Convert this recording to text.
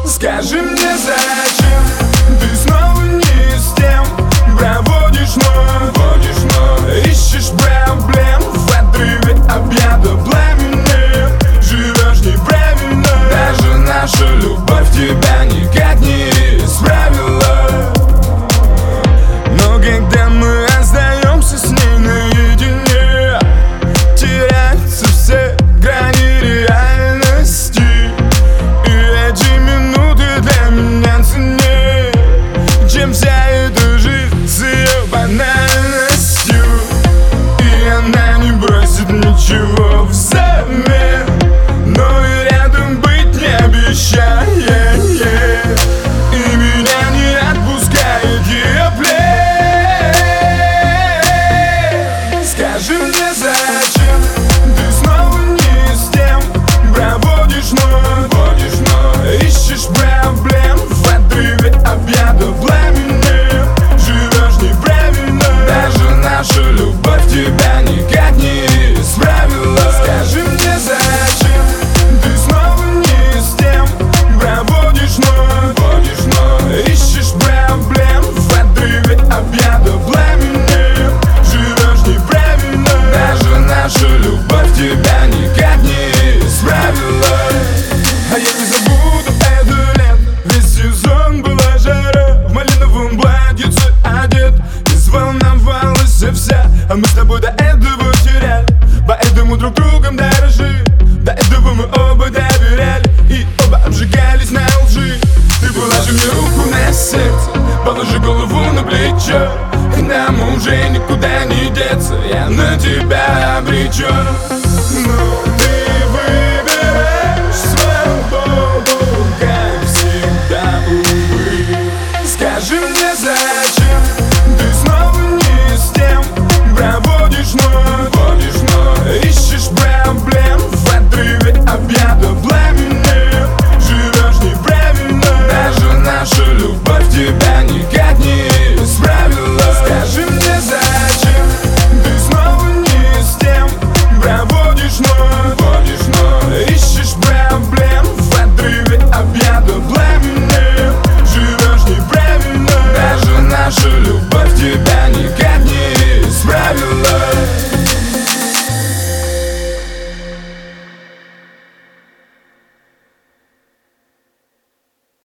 Скажи мне, зачем ты снова не с тем проводишь ночь, ищешь проблем в отрыве объята пламенем. Живешь неправильно, даже наша любовь тебя никак не исправила. Но когда мы остаемся с ней наедине, теряются все грани реальности. И эти минуты для меня ценнее, чем вся эта жизнь с ее банальностью. И она не бросит ничего взамен, но и рядом быть не обещает. И меня не отпускает ее плен. Скажи мне, зачем ты снова не с тем проводишь ночь, ищешь проблем в отрыве объята пламенем. Живешь неправильно, даже наша любовь тебя никак не исправила. Скажи мне, зачем ты снова не с тем проводишь ночь, ищешь проблем в отрыве объята пламенем. Живешь неправильно, даже наша любовь тебя никак не исправила. А я не забуду это лето, весь сезон была жара. В малиновом платьице одет, и взволновалась вся. А мы с тобой до этого теряли, поэтому друг другом дорожили. До этого мы оба доверяли и оба обжигались на лжи. Ты положи мне руку на сердце, положи голову на плечо, и нам уже никуда не деться. Я на тебя